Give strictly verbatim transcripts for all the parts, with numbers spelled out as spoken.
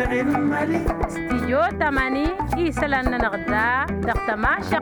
استيجو تماني يسلن نغدا دقت ماشق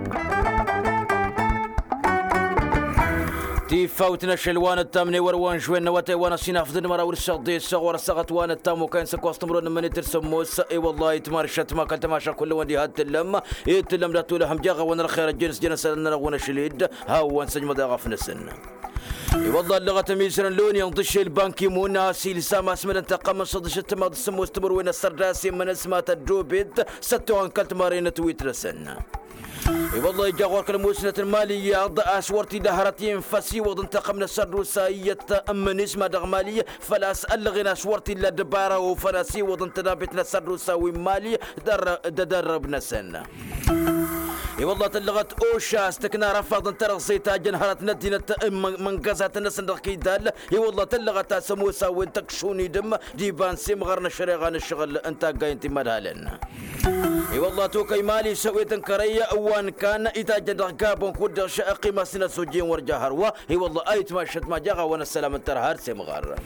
تي فوتنا شلوان التامني وروان شوين نواتي وانا سيناف ذن مرا ورسغدي الصغور السغت وانا التام وكان سكوست مرون من ترسموس اي والله يتمار شت ما كنت ماشا كل وندي هاد تلم يتلم لا تولهم جاغا وانا الخير الجنس جنس لنا وانا شليد هاو نسجم داغا في نسن اي والله اللغة ميسرن لون ينطش البنكي مناسي لسام اسمنا انتقام صدش التماد السمو استمر وين السرداسي من اسمات الجوبيد ستو انكلت مارينا تويترسن اي والله جاغور كلموسنة المالية اسورتي دهرتين فسي وضن تقمنا السردوساية من اسمها دغمالية فلا اسأل غينا اسورتي لا دبارة وفناسي وضن تنابتنا السردوساوي مالي در دربنا سنة اي والله تلغت اوشا استكنا رفض ترغسيتا جنهرت ندينا من قزات الناس ندقي دال اي والله تلغت سموسا وين تكشوني دم ديبان سيم غرنا شريغان الشغل انت قاينتي مدهالن اي والله توكي مالي سويت كريا وان كان اذا جد رقابون كود شاقي ما سنه سوجين ورجا هروا اي والله ايت ما شت ما جاغا وانا السلام ترهار سيم غر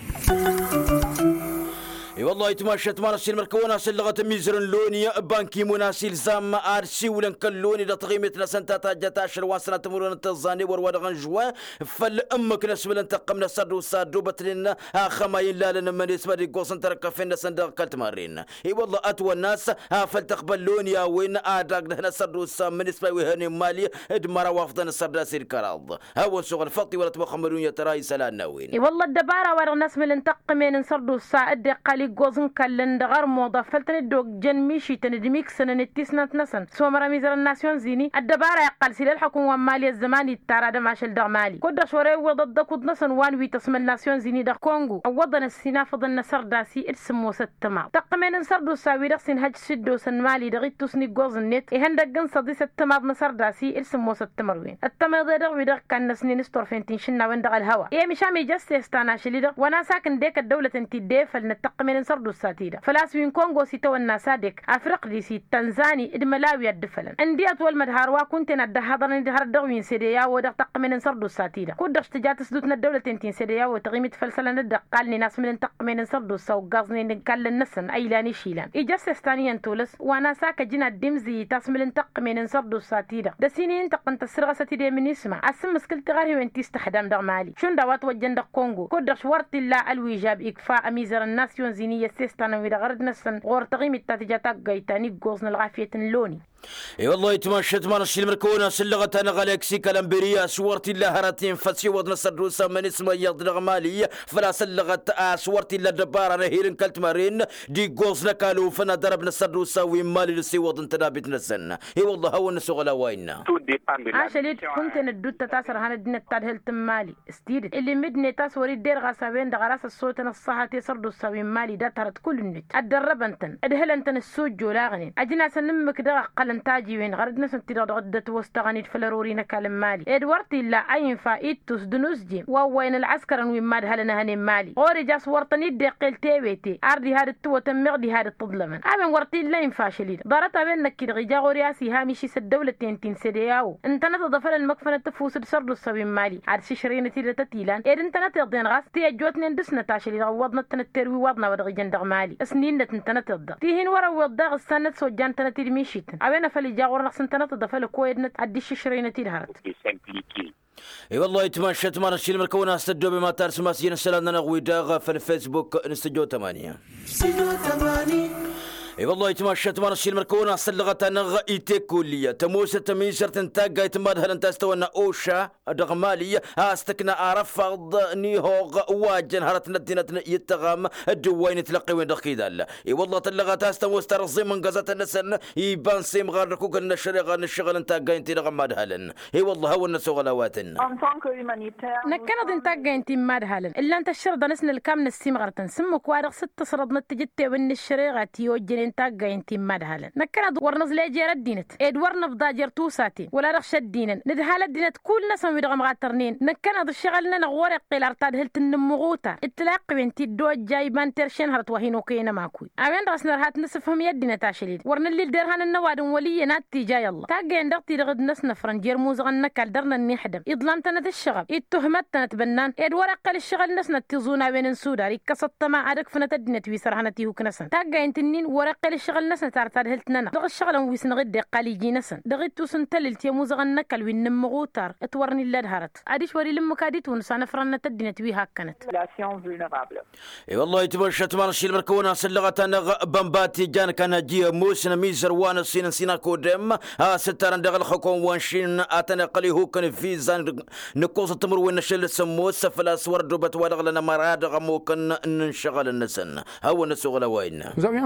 اي والله يتمشت مارسي المركونه سلغه ميزرن لونيا بانكي مناسي زام ارسي ولن كلوني لتغيمت لسنتا جتا شروان سنه تمرون التزاني ورودغن جوا فالامك نسبل انتقمنا سدو سادو بتلنا خماين لا لنا من اسمه دي قوسن تركفنا صندوق كلت مارين اي والله اتوى الناس فلتقبل لونيا وين اداق هنا سدو سام من اسمه وهني مالي ادمر وافضن السردا سير كراض هو شغل فطي ولا تبخمرون يا تراي سلان وين اي والله الدباره ورا الناس من انتقمين نسردو الساعد قالي جوزن كلن دغر موضة فلتني دوق جن ميشي تندميك سنة نتيسنا نسن سومرا ميزر الناسيون زيني الدبارة يقال سيل الحكومة مالي الزماني التارا دماشل دغ مالي كود شوري وضد كود نسن وان وي تسمى الناسيون زيني دغ كونغو وضن السينا فضن نسر داسي ارسمو ستما تقمين نسردو ساوي رقسين هج سدو سن مالي دغي تسني جوزن نت اهن دقن صدي ستما نسر داسي ارسمو ستمروين التما دغ وي دغ كان نسني نستور فين شنا وين دغ الهوا ايه مشامي جاست استانا شلي دغ وانا ساكن ديك الدولة انتي ديفل نتقمين سردو الساتيرة فلاسوين كونغو سيتو الناسادك افرق دي سي تنزاني ادملاوي الدفلن اندي اطول مدهاروا كنت ندهضن دهر دغوين سيديا ودغ تقمن سردو الساتيرة كودغ اشتجات سدوتنا الدولة تنتين سيديا وتغيمت فلسلن الدق قالني ناس من تقمن سردو سو غازني نقال النسن ايلاني شيلان اجاس استانيا تولس وانا ساكا جنا الدمزي تاسمل تقمن سردو الساتيرة دسيني انت قنت السرغة ساتيرة من اسمع اسم مسكلت غاري وين تستخدم دغ مالي شون دوات وجن كونغو كودغ شورت لا الويجاب اكفاء ميزر الناس يونزينيه سيستانا ويدا غرد نسن غور تغيم التاتجاتك جايتاني جوزن الغافية اللوني اي والله يتمشت ما نشيل مركونه سلغه انا غالكسي كلامبريا صورتي الله هرتين فتسي وضن سدوسا من اسمه يضرغ مالي فلا سلغه صورتي الله دبار انا هيرن كلت مارين دي جوزنا قالوا فنا ضربنا سدوسا ومالي لسي وضن تدابت نسن اي والله هو نسوغلا وينا عشليت كنت ندوت تاسر هنا دين تادهل تمالي استيد اللي مدني تاسوري دير غاسبين دغراس الصوت نصها تسردو سوي مالي داترت كل النت ادرب انتن ادهل انتن السوج جولاغني اجنا سنمك دغ انتاجي وين غرد نسن تيراد غدت وستغنيت فلرورينا كلام مالي ادوارد لا اين فايت تسدنوس جيم وين العسكر وين ماد هلنا هني مالي اوري جاس ورطني دقيل تيبيتي ارضي هذا التو تمغدي هذا التظلمن امن ورتي لا ينفاشلين ضرت بينك كي غيجا غورياسي هامشي الدوله تنتين سدياو انت نتضفل المكفنه تفوس سردو السوي مالي عاد ششرين تيرا تتيلان اد انت نتضين غاس تي جوتني ندسنا تاشلي غوضنا تنتروي وضنا ودغ جندغ مالي سنين انت نتض تيهن ورا وضاغ السنه سوجان تنتي ميشيت أنا فلي جاور نقصن تنات ضفل كويدنت عديش شرينة تيرهرت. اي والله يتمشى تمارا الشيل مركونا استدوا بما ترسم مسجين السلام نغوي داغا في الفيسبوك نستجو ثمانية. استجو ثمانية. اي والله يتمشى تمارا الشيل مركونا سلغة نغ ايتي كلية تموسة تميسر تنتاقا يتماد هل انت استوانا اوشا دغمالية استكنا ارفض نيهوغ واجن هرت ندينة يتغام الدوين تلقي وين دخيدال اي والله تلغة استموس ترزي من قزات النسن يبان سيم غار ركوك النشري غار الشغل انتاقا ينتي دغماد هلن اي والله هو النسو غلواتن نكنا انتاقا ينتي ماد هلن الا انت الشرطة نسن الكامن السيم غارتن سمك وارغ ست صرد نتجتي وين الشريغة تيوجن وين تاقا انتي مدهالا نكنا ورنز لا جير الدينت ادوار نفضا جير توساتي ولا رخش الدينن ندهال الدينت كل ناس ميدغ مغاترنين نكنا الشغلنا نغور قيل ارتاد هلت النمغوتا اتلاقي بنتي دو جايبان ترشين هرت وهينو كينا ماكوي اوين راسنا رهات نسفهم يدنا تاشليد ورنا اللي درهان النواد ولي ناتي جاي الله تاقا اندقتي لغد ناس نفرن جير موزغن نكال درنا نحدم اضلامتنا الشغب اتهمتنا تبنان ادوار قال الشغل ناس نتيزونا بين سوداري كسطت ما عادك فنت الدينت ويسرهنتي وكنسن تاقا انتنين ورقل الشغل ناس نتارتاد هلتنا دغ الشغل ويسن غد قالي جي نسن دغد توسن تللتي موزغن نكال وينمغوتار اتورني اللي دهرت عاديش وري لما كاديت ونسانا فرنا تدينت وي هاكنت اي والله تبرشت مارشي المركونه سلغتنا بمباتي جان كان جي موسنا ميزر وانا سين سينا كودم ها سترن دغل خكون وانشين اتنا قلي هو كان فيزا نقوص التمر وين شل سمو سفلاس وردبت ودغلنا مراد غموكن ننشغل النسن هو نسوغ لوين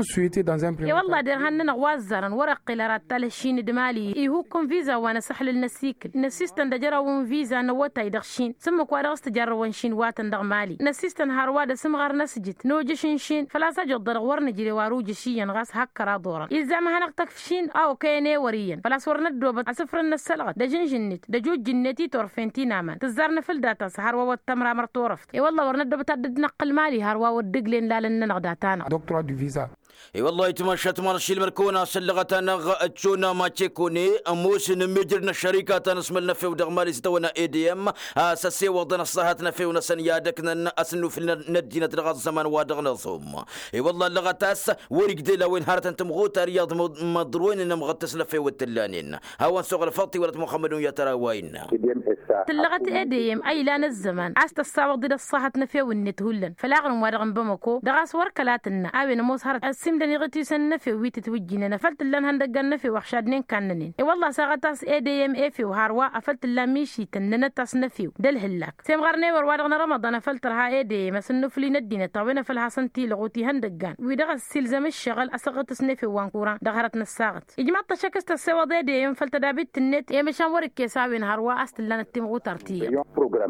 يا والله درهن وازرن ورق لرات تلشين دمالي اي هو كون فيزا وانا سحل النسيكل نسيستن دجرا ون فيزا نوتا يدخشين سمك وادغ استجر ونشين واتن دغمالي نسيستن هاروادا سمغر نسجت نوجشين شين فلا سجد درغ ورنجري واروج شيا غاس هكرا دورا اذا ما هنقتك فشين او كيني وريا فلا صورنا الدوبت اسفر النسلغت دجن جنت دجوج جنتي تورفنتي نامان تزارنا في الداتا هاروا والتمره مرتورفت اي والله ورنا الدوبت نقل مالي هاروا ودقلين لا لنا نغداتانا دكتور دو فيزا اي والله تمشت مارشي المركونه سلغتنا غتشونا ما تشيكوني اموس نمجرنا الشركات نسملنا في ودغمالي ستونا اي دي ام اساسي وضنا صحتنا في ونسن يادكنا اسنو في ندينا تلغى الزمان وادغنا صوم اي والله لغتاس ورق ديلا وين هارت انت مغوتا رياض مضروين ان مغتسنا في والتلانين هاو سوق الفطي ولد محمد يا ترى وين تلغت اي دي ام اي لان الزمان عست الصاوغ ديال الصحتنا في ونتهلن فلاغن وادغن بمكو دغاس وركلاتنا اوين موس هارت سمدني غتي سنفي ويت توجينا نفلت لان هندقنا في وخشادنين كاننين اي والله ساغتاس اي دي ام اي في وهاروا افلت لا ميشي تننا تاسنفي دل هلاك سيم غرني وروادغنا رمضان فلت رها اي دي ام سنفلي ندينا طوينا في الحسنتي لغوتي هندقان ويدغ السلزم الشغل اسغت سنفي وانكورا دغرت نساغت اجمع تشكست السوا دي دي ام فلت دابت النت اي مشان ورك كيساوي هاروا استلان التيمغو ترتيه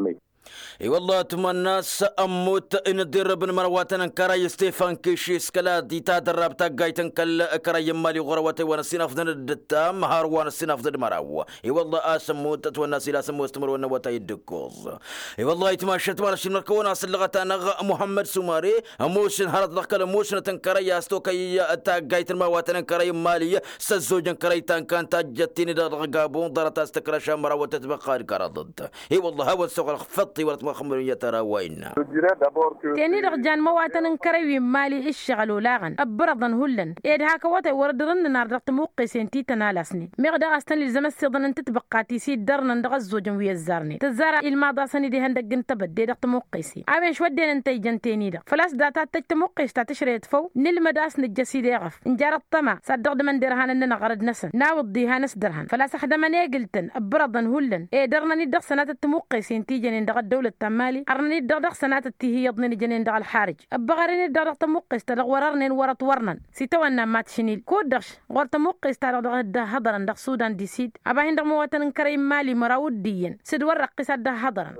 اي والله تم الناس اموت ان الدير بن مرواتن كراي ستيفان كيشي سكلا دي تدرب تاغايتن كل كراي مالي غروتي وانا سينافدن الدتام هار وانا سينافدن مراو اي والله اسموت والناس لا سمو استمروا نوتا يدكوز اي والله يتماشت مالش مركونا سلغتنا محمد سماري موشن هرد دخل موشن تنكراي استوكي تاغايتن مرواتن كراي مالي سزوجن كراي تان كان تاجتيني درغابون درت استكرا مراوت تبقى كردد اي والله هو سوق ولد مخمر يترى وين تاني رجال مواطن كروي مالي الشغل ولاغن أبرضن هلن إيه هاك وات وردرن ناردقت موقي سنتي تنالسني مقدر أستن لزم السيضن أنت تبقاتي سيد درن ندغزو جنوي الزارني تزارع الماضي سني دي هندق انتبد دي دقت موقيسي عامن شو دين انتي جنتيني دق فلاس داتا تجت موقيس تاتشري تفو نلمداس نجسي دي غف انجار الطمع صدق من درهان اننا غرد نسن ناوض ديها نس درهن فلاس حدمني قلتن أبرضن هلن إيه درنا ندق سنات التموقي سنتي جنين دغ الدولة التمالي أرني دغ سنات التهي يضني جنين دغ الحارج أبغارني دغ تموقيس تدغ وررنين ورط ورنن سيتوانا مات شنيل كودش غور تموقيس تدغ ده هضرن دغ سودان دي سيد أبا هندغ مواطن كريم مالي مراود ديين سيد ورق قصد ده هضرن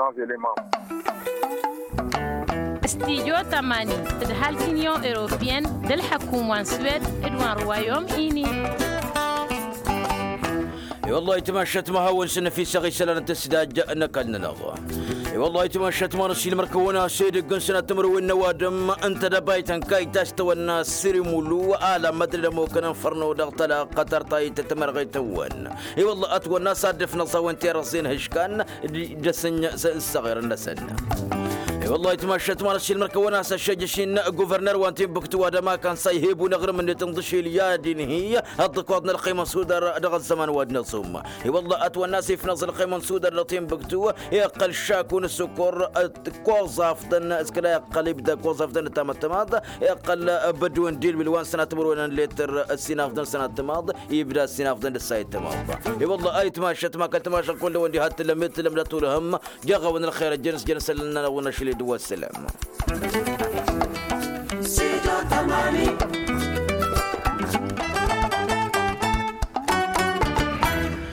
استيجو تماني تدهال سينيو إيروبيان دل حكومة سويد إدوان روايوم إيني والله تمشت ما هو سنة في سغي سلانة السداج نكلنا نغوا والله تمشت ما نسيل مركونا سيد قنسنا تمرو النوادم انت دبايتن كاي تستوى الناس سيري مولو آلا مدري ممكن انفرنو دغتلا قطر طاي تتمرغي توان اي والله اتوى الناس صادفنا صوان تيرسين هشكان جسن الصغير النسن والله تمشت ما نسيل مركونا سشجشين غوفرنر وانتين بكتوا دما كان سيهيب ونغر من تنضشي اليادين هي الضكواتنا القيمة سودر دغ الزمان وادنا صوم والله اتوى الناس في نظر القيمة سودر لطين بكتوا يقل شاكون السكر كوزافتن اسكلا قليب دا كوزافتن تام التماض يقل بدون ديل بالوان سنة تمرون لتر السنافدن سنة تماض يبدا السنافدن السايت تماض والله اي تماشت ما كنت تماشى كل وندي هات لمت لم لا تولهم جاغون الخير الجنس جنس لنا ونشيل دوا السلام